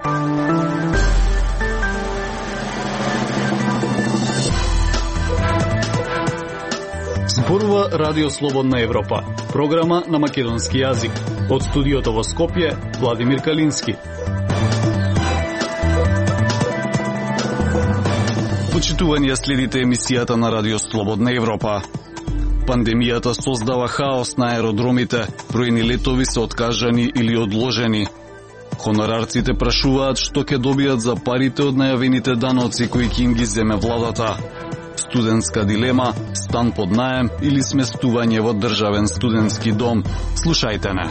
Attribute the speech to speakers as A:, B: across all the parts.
A: Зборува Радио Слободна Европа, програма на македонски јазик. Од студиото во Скопје, Владимир Калински. Почитување, следите емисијата на Радио Слободна Европа. Пандемијата создава хаос на аеродромите, бројни летови се откажани или одложени. Хонорарците прашуваат што ќе добијат за парите од најавените даноци кои ќе им ги земе владата. Студентска дилема, стан под наем или сместување во државен студентски дом. Слушајте не.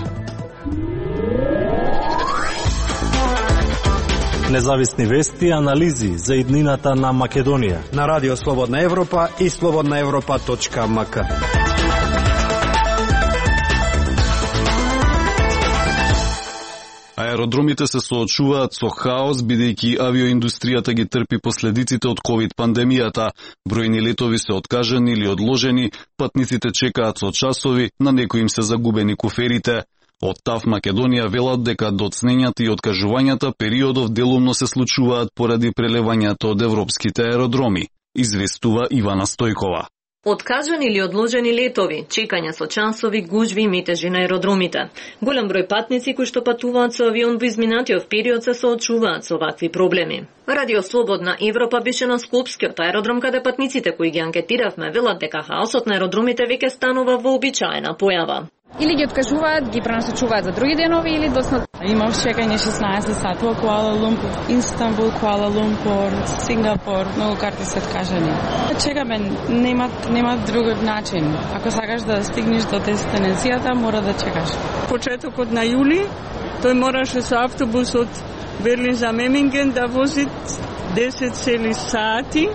B: Независни вести и анализи за иднината на Македонија
C: на Радио Слободна Европа и slobodnaevropa.mk.
A: Аеродромите се соочуваат со хаос, бидејќи авиоиндустријата ги трпи последиците од ковид-пандемијата. Бројни летови се откажани или одложени, патниците чекаат со часови, на некои им се загубени куферите. Од ТАФ Македонија велат дека доцнењата и откажувањата периодов делумно се случуваат поради прелевањето од европските аеродроми, известува Ивана Стојкова.
D: Откажани или одложени летови, чекање со часови, гужви и метежи на аеродромите. Голем број патници кои што патуваат со авион во изминатиот период се соочуваат со вакви проблеми. Радио Слободна Европа беше на Скопскиот аеродром, каде патниците кои ги анкетиравме велат дека хаосот на аеродромите веќе станува вообичаена појава.
E: Или ги откажуваат, ги пренасочуваат за други денови или доцна.
F: Имав чекање 16 сати во Куала Лумпур, Истанбул, Куала Лумпур, Сингапур, многу карти се откажани. Чекаме, нема друг начин. Ако сакаш да стигнеш до дестинацијата, мора да чекаш.
G: Почетокот на јули, тој мораше со автобус од Берлин за Меминген да вози 10 цели сати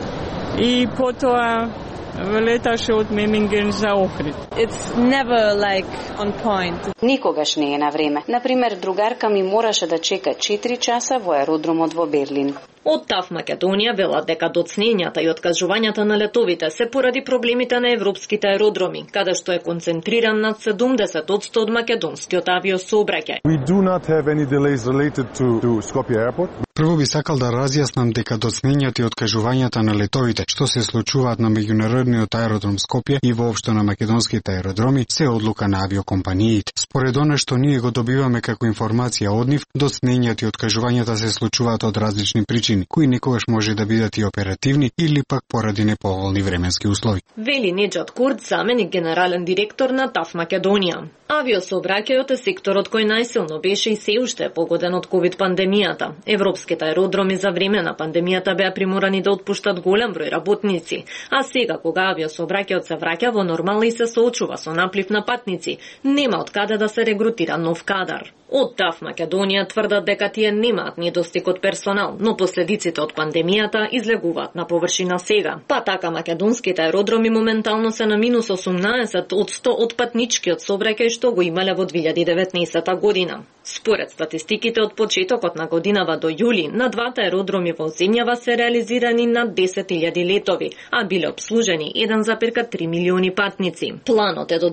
G: и потоа леташе од Меминген за Охрид.
F: It's never like on point.
H: Никогаш не е на време. Например, другарка ми мораше да чека 4 часа во аеродромот во Берлин.
D: Од ТАФ Македонија велат дека доцнењата и откажувањата на летовите се поради проблемите на европските аеродроми, каде што е концентриран над 70% од македонскиот авиосообраќај.
I: We do not have any delays related to Skopje Airport.
J: Прво би сакал да разјаснам дека доцнењата и откажувањата на летовите што се случуваат на меѓународниот аеродром Скопје и воопшто на македонските аеродроми се одлука на авиокомпаниите. Според она што ние го добиваме како информација од нив, доцнењата и откажувањата се случуваат од различни причини, кои некогаш може да бидат и оперативни или пак поради неповолни временски услови.
D: Вели Неджат Курт, заменик генерален директор на ТАФ Македонија. Авиосообраќајот е секторот кој најсилно беше и се уште е погоден од ковид-пандемијата. Европските аеродроми за време на пандемијата беа приморани да отпуштат голем број работници, а сега кога авиосообраќајот се враќа во нормала и се соочува со наплив на патници, нема од каде да се регрутира нов кадар. Од ТАФ Македонија тврдат дека тие немаат недостиг од персонал, но последиците од пандемијата излегуваат на површина сега. Па така македонските аеродроми моментално се на минус 18 од 100 од патничкиот сообраќај што го имале во 2019 година. Според статистиките од почетокот на годинава до јули, на двата аеродроми во земјава се реализирани над 10.000 летови, а биле обслужени 1,3 милиони патници. Планот е до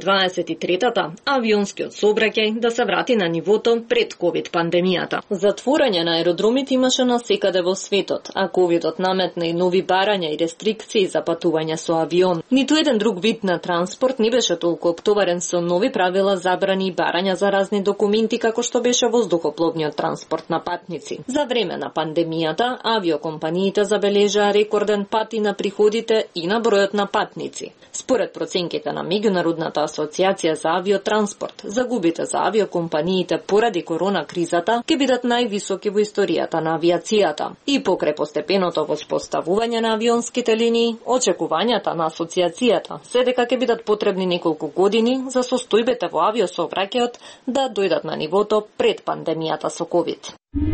D: 2023-та авионскиот сообраќај да се врати на нивото пред ковид-пандемијата. Затворање на аеродромите имаше насекаде во светот, а ковидот наметна и нови барања и рестрикции за патување со авион. Ниту еден друг вид на транспорт не беше толку оптоварен со нови правила, забрани и барања за разни документи како што беше воздухопловниот транспорт на патници. За време на пандемијата, авиокомпаниите забележаа рекорден пат и на приходите и на бројот на патници. Според проценките на Меѓународната асоциација за авиотранспорт, загубите за авиокомпаниите поради корона кризата ќе бидат највисоки во историјата на авиацијата. И покрај постепеното воспоставување на авионските линии, очекувањата на асоциацијата се дека ќе бидат потребни неколку години за состојбите во авиосообраќајот да дојдат на нивото пред пандемијата со ковид.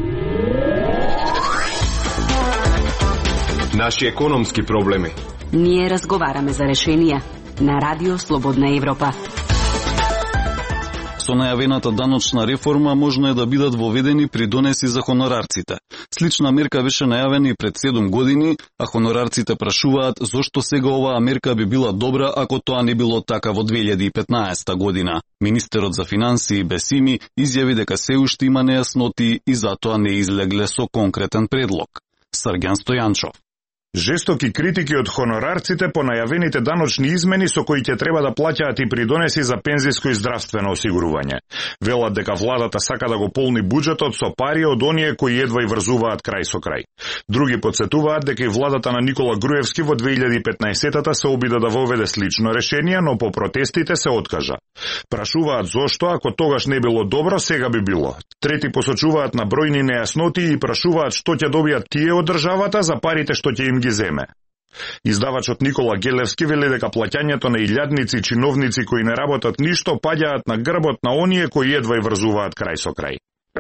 K: Наши економски проблеми.
L: Ние разговараме за решенија на Радио Слободна Европа.
A: Со најавената даночна реформа можно е да бидат воведени придонеси за хонорарците. Слична мерка беше најавена и пред 7 години, а хонорарците прашуваат зошто сега оваа мерка би била добра ако тоа не било така во 2015 година. Министерот за финансии Бесими изјави дека се уште има нејасноти и затоа не излегле со конкретен предлог. Срѓан Стојанчов.
L: Жестоки критики од хонорарците по најавените даночни измени со кои ќе треба да плаќаат и придонеси за пензиско и здравствено осигурување. Велат дека владата сака да го полни буџетот со пари од оние кои едва и врзуваат крај со крај. Други потсетуваат дека и владата на Никола Груевски во 2015-та се обида да воведе слично решение, но по протестите се откажа. Прашуваат зошто, ако тогаш не било добро, сега би било. Трети посочуваат на бројни нејасноти и прашуваат што ќе добијат тие од државата за парите што ќе им ги земе. Издавачот Никола Гелевски вели дека плаќањето на илјадници чиновници кои не работат ништо паѓаат на грбот на оние кои едва и врзуваат крај со крај.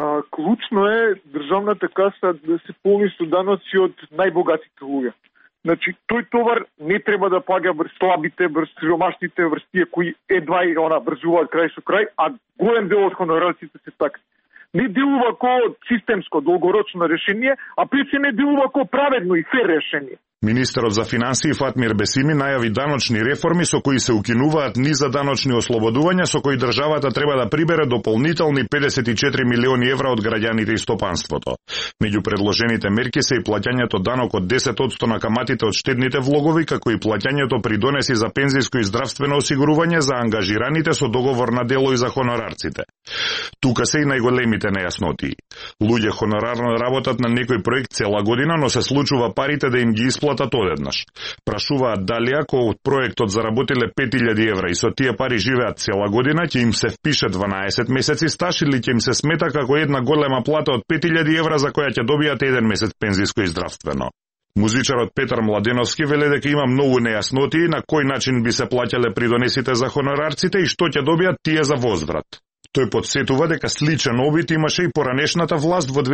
M: Клучно е државната каса да се полни со даноци од најбогатите луѓе. Значи, тој товар не треба да паѓа врз слабите, врз сиромашните, врз тие кои едва и врзуваат крај со крај, а голем дел од хонорарците се така. Не делува ко системско, долгорочно решение, а прече не делува ко праведно и фер решение.
L: Министерот за финансии Фатмир Бесими најави даночни реформи со кои се укинуваат низа даночни ослободувања со кои државата треба да прибере дополнителни 54 милиони евра од граѓаните и стопанството. Меѓу предложените мерки се и плаќањето данок од 10% на каматите од штедните влогови, како и плаќањето придонеси за пензиско и здравствено осигурување за ангажираните со договор на дело и за хонорарците. Тука се и најголемите нејасноти. Луѓе хонорарно работат на некој проект цела година, но се случува парите да им ги исплатат одеднаш. Прашуваат дали ако од проектот заработиле 5000 евра и со тие пари живеат цела година, ќе им се впише 12 месеци стаж или ќе им се смета како една голема плата од 5000 евра за која ќе добијат еден месец пензиско и здравствено. Музичарот Петар Младеновски веле дека има многу нејасноти на кој начин би се плаќале придонесите за хонорарците и што ќе добијат тие за возврат. Тој подсетува дека сличен обид имаше и поранешната власт во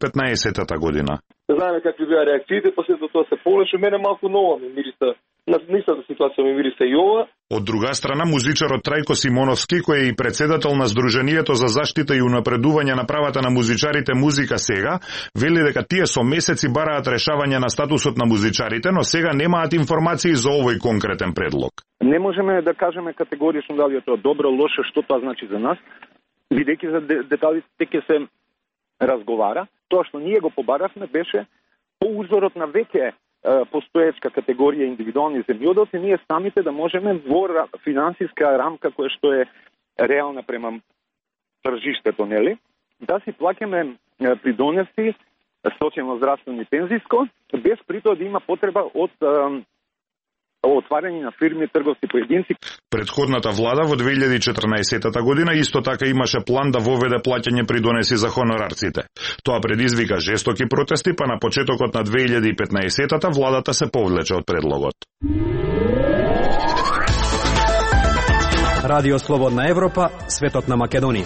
L: 2015 година.
N: Знаеме какви беа реакциите, после тоа се полеше, мене малку ново ми мириса. На нистата ситуација ми мириса и ова.
L: Од друга страна, музичарот Трајко Симоновски, кој е и председател на Сдруженијето за заштита и унапредување на правата на музичарите Музика сега, вели дека тие со месеци бараат решавање на статусот на музичарите, но сега немаат информации за овој конкретен предлог.
O: Не можеме да кажеме категорично дали е тоа добро, лошо, што тоа значи за нас, бидејќи за деталите ќе се разговара. Тоа што ние го побаравме беше по узорот на веќе постоечка категорија индивидуални земјоделци, ние самите да можеме во финансиска рамка која што е реална према тржиштето, нели, да си плаќаме придонеси социјално здравствено и пензиско, без притоа да има потреба од отварање на фирми, трговци, поединци.
L: Предходната влада во 2014 година исто така имаше план да воведе плаќање придонеси за хонорарците. Тоа предизвика жестоки протести, па на почетокот на 2015 владата се повлече од предлогот.
C: Радио Слободна Европа, светот на Македонија.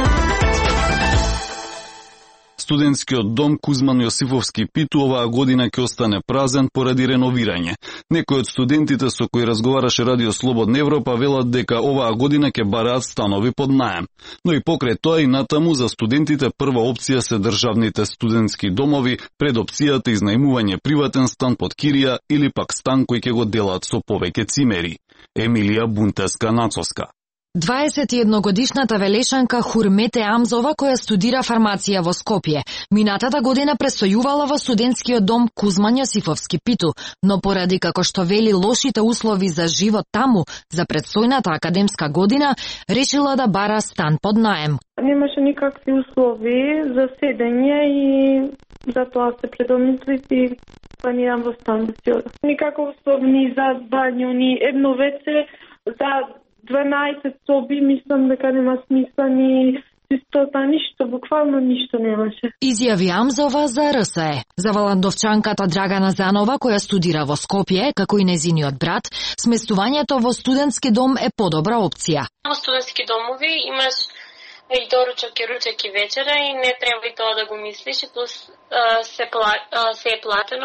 A: Студентскиот дом Кузман Јосифовски Питу оваа година ќе остане празен поради реновирање. Некои од студентите со кои разговараше Радио Слободна Европа велат дека оваа година ќе бараат станови под наем. Но и покрај тоа и натаму за студентите прва опција се државните студентски домови пред опцијата изнајмување приватен стан под кирија или пак стан кој ќе го делат со повеќе цимери. Емилија Бунтеска-Нацоска.
P: 21-годишната велешанка Хурмете Амзова, која студира фармација во Скопје, минатата година престојувала во студентскиот дом Кузман Јосифовски Питу, но поради како што вели лошите услови за живот таму за предстојната академска година, решила да бара стан под наем.
Q: Немаше никакви услови за седење и затоа се предомислив и планирам во стан да си одам. Никако условни за бању, ни едно веќе за 12 соби, мислам дека нема смисла ни чистота, ништо, буквално ништо немаше.
P: Изјави Амзова за РСЕ. За валандовчанката Драгана Занова, која студира во Скопје, како и незиниот брат, сместувањето во студентски дом е подобра опција.
R: Во студентски домови имаш и доручок и ручек и вечера и не треба и тоа да го мислиш, и плюс се е платено.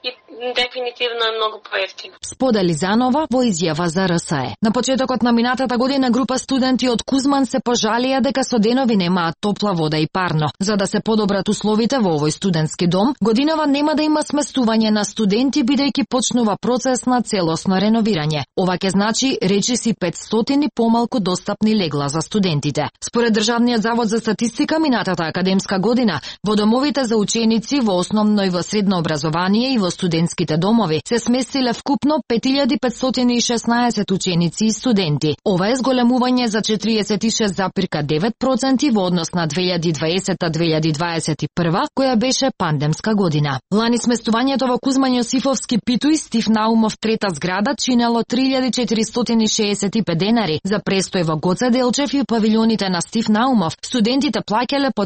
R: и дефинитивно е многу поевтино.
P: Сподели Занова во изјава за РСЕ. На почетокот на минатата година група студенти од Кузман се пожалија дека со денови немаат топла вода и парно. За да се подобрат условите во овој студентски дом, годинава нема да има сместување на студенти бидејќи почнува процес на целосно реновирање. Ова ќе значи речиси 500 помалку достапни легла за студентите. Според Државниот завод за статистика, минатата академска година во домовите за ученици во основно и во средно образование и во студентските домови се сместиле вкупно 5516 ученици и студенти. Ова е зголемување за 46,9% во однос на 2020-2021, која беше пандемска година. Лани сместувањето во Кузман Јосифовски Питу и Стив Наумов трета зграда чинело 3465 денари. За престој во Гоце Делчев и павилионите на Стив Наумов, студентите плаќале по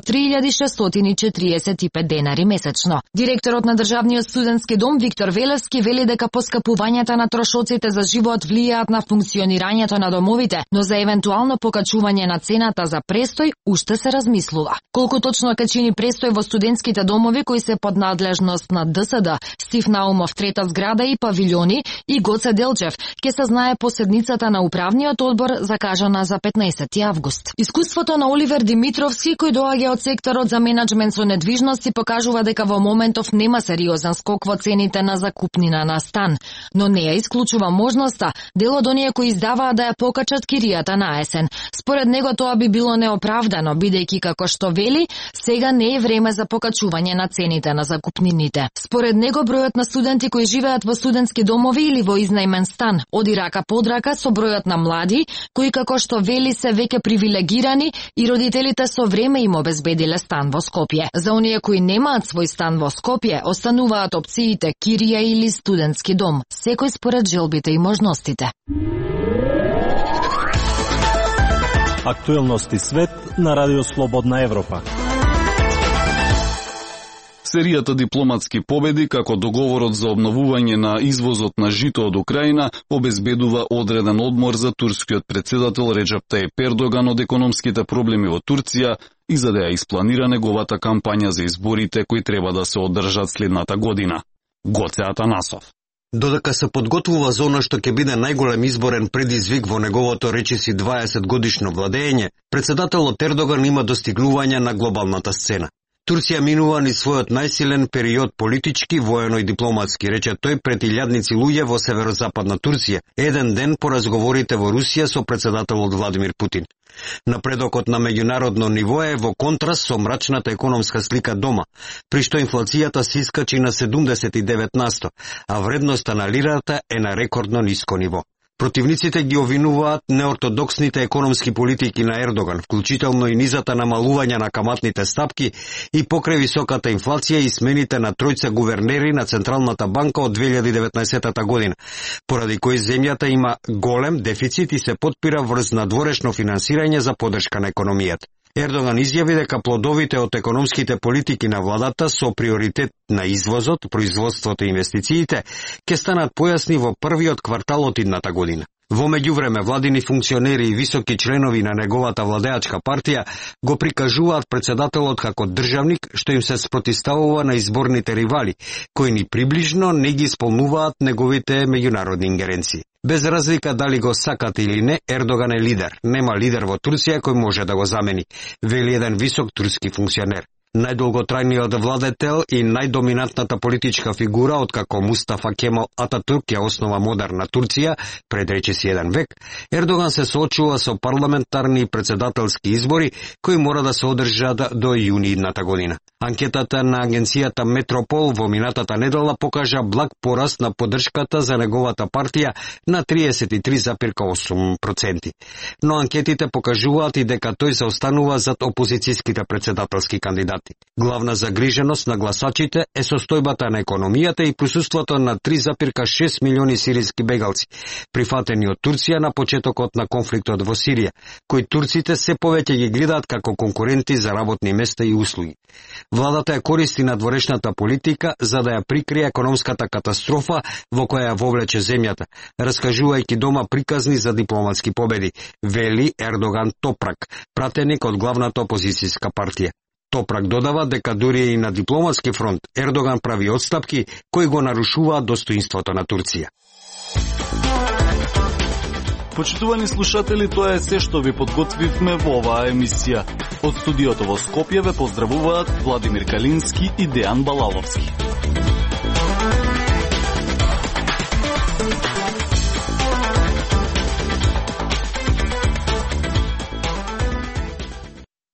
P: 3645 денари месечно. Директорот на Државниот студентски дом Виктор Велевски вели дека поскапувањата на трошоците за живот влијаат на функционирањето на домовите, но за евентуално покачување на цената за престој уште се размислува. Колку точно ќе чини престој во студентските домови кои се под надлежност на ДСД, Стив Наумов трета зграда и павилиони и Гоце Делчев ќе се знае по седницата на управниот одбор закажана за 15 август. Искуството на Оливер Димитровски, кој доаѓа од секторот за менаџмент со недвижности, покажува дека во моментов нема сериозен скок во цените на закупнина на стан, но не ја исклучува можноста дел од оние кои издаваат да ја покачат киријата на есен. Според него тоа би било неоправдано, бидејќи како што вели, сега не е време за покачување на цените на закупнините. Според него бројот на студенти кои живеат во студентски домови или во изнајмен стан оди рака под рака со бројот на млади кои како што вели се веќе привилегирани и родителите со време им обезбедиле стан во Скопје. За оние кои немаат свој стан во Скопје, остануваат опциите кирија или студентски дом, секој според желбите и можностите.
B: Актуелности свет на Радио Слободна Европа.
A: Серијата дипломатски победи, како договорот за обновување на извозот на жито од Украина, обезбедува одреден одмор за турскиот председател Реджеп Тајип Ердоган од економските проблеми во Турција и за да ја испланира неговата кампања за изборите кои треба да се одржат следната година. Гоце Атанасов.
S: Додека се подготвува за она што ќе биде најголем изборен предизвик во неговото речиси 20 годишно владење, председателот Ердоган има достигнувања на глобалната сцена. Турција минува ни својот најсилен период политички, воено и дипломатски, рече тој пред илјадници луѓе во северозападна Турција, еден ден по разговорите во Русија со председателот Владимир Путин. Напредокот на меѓународно ниво е во контраст со мрачната економска слика дома, при што инфлацијата се искачи на 79%, а вредноста на лирата е на рекордно ниско ниво. Противниците ги обвинуваат неортодоксните економски политики на Ердоган, вклучително и низата намалување на каматните стапки и покрај високата инфлација и смените на тројца гувернери на Централната банка од 2019 година, поради кои земјата има голем дефицит и се потпира врз надворешно финансирање за поддршка на економијата. Ердоган изјави дека плодовите од економските политики на владата со приоритет на извозот, производството и инвестициите ќе станат појасни во првиот квартал од идната година. Во меѓувреме, владини функционери и високи членови на неговата владеачка партија го прикажуваат председателот како државник што им се спротивставува на изборните ривали, кои ни приближно не ги исполнуваат неговите меѓународни ингеренции. Без разлика дали го сакат или не, Ердоган е лидер. Нема лидер во Турција кој може да го замени, вели еден висок турски функционер. Најдолготрајниот владетел и најдоминантната политичка фигура откако Мустафа Кемал Ататурк ја основа модерна Турција пред речиси еден век, Ердоган се соочува со парламентарни и председателски избори кои мора да се одржат до јуни идната година. Анкетата на агенцијата Метропол во минатата недела покажа благ пораст на поддршката за неговата партија на 33,8%. Но анкетите покажуваат и дека тој заостанува зад опозицијските председателски кандидати. Главна загриженост на гласачите е состојбата на економијата и присуството на 3,6 милиони сиријски бегалци, прифатени од Турција на почетокот на конфликтот во Сирија, кои турците се повеќе ги гледаат како конкуренти за работни места и услуги. Владата ја користи надворешната политика за да ја прикрие економската катастрофа во која ја вовлече земјата, раскажувајќи дома приказни за дипломатски победи, вели Ердоган Топрак, пратеник од главната опозицијска партија. Топрак додава дека дури и на дипломатски фронт Ердоган прави отстапки кои го нарушуваат достоинството на Турција.
A: Почитувани слушатели, тоа е се што ви подготвивме во оваа емисија. Од студиото во Скопје ве поздравуваат Владимир Калински и Дејан Балаловски.